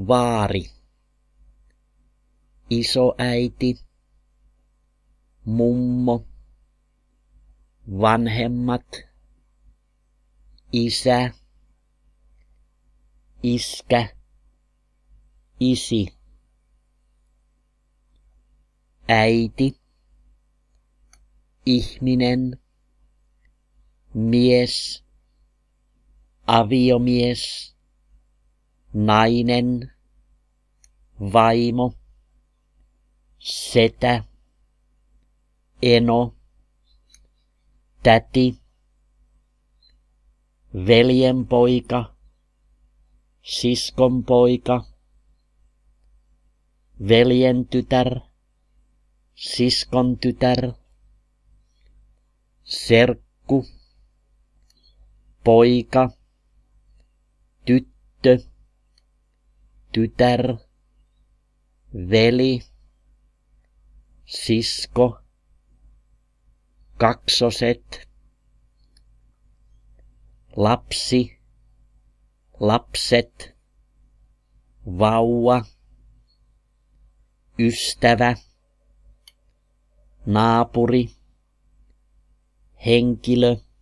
vaari, isoäiti, mummo, vanhemmat, isä, iskä, isi, äiti, ihminen, mies, aviomies, nainen, vaimo, setä, eno, täti, veljenpoika, siskonpoika, veljentytär, siskontytär, serkku, poika, tyttö, tytär, veli, sisko, kaksoset, lapsi, lapset, vauva, ystävä, naapuri, henkilö,